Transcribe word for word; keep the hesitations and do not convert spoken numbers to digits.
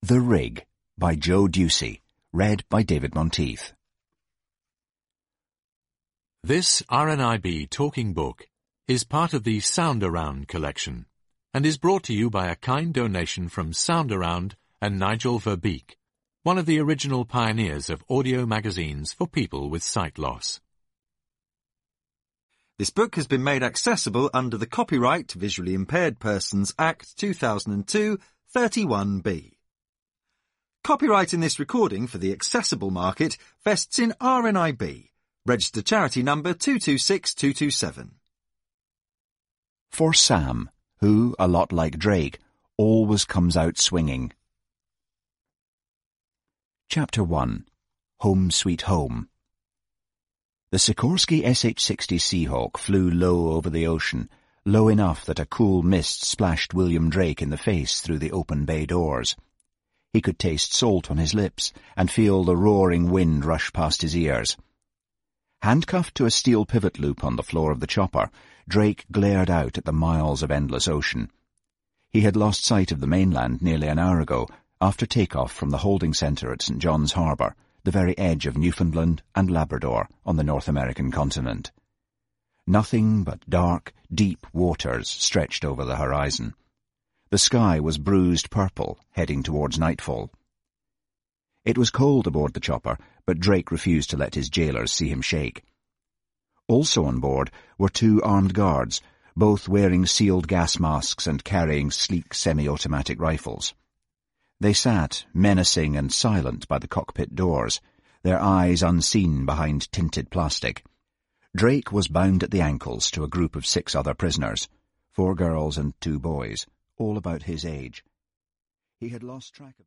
The Rig by Joe Ducey, read by David Monteith. This R N I B talking book is part of the Sound Around collection and is brought to you by a kind donation from Sound Around and Nigel Verbeek, one of the original pioneers of audio magazines for people with sight loss. This book has been made accessible under the Copyright to Visually Impaired Persons Act two thousand two, thirty-one B. Copyright in this recording for the accessible market vests in R N I B, registered charity number two two six two two seven. For Sam, who, a lot like Drake, always comes out swinging. Chapter one. Home Sweet Home. The Sikorsky S H sixty Seahawk flew low over the ocean, low enough that a cool mist splashed William Drake in the face through the open bay doors. He could taste salt on his lips and feel the roaring wind rush past his ears. Handcuffed to a steel pivot loop on the floor of the chopper, Drake glared out at the miles of endless ocean. He had lost sight of the mainland nearly an hour ago, after takeoff from the holding centre at Saint John's Harbour, the very edge of Newfoundland and Labrador on the North American continent. Nothing but dark, deep waters stretched over the horizon. The sky was bruised purple, heading towards nightfall. It was cold aboard the chopper, but Drake refused to let his jailers see him shake. Also on board were two armed guards, both wearing sealed gas masks and carrying sleek semi-automatic rifles. They sat, menacing and silent by the cockpit doors, their eyes unseen behind tinted plastic. Drake was bound at the ankles to a group of six other prisoners, four girls and two boys, all about his age. He had lost track of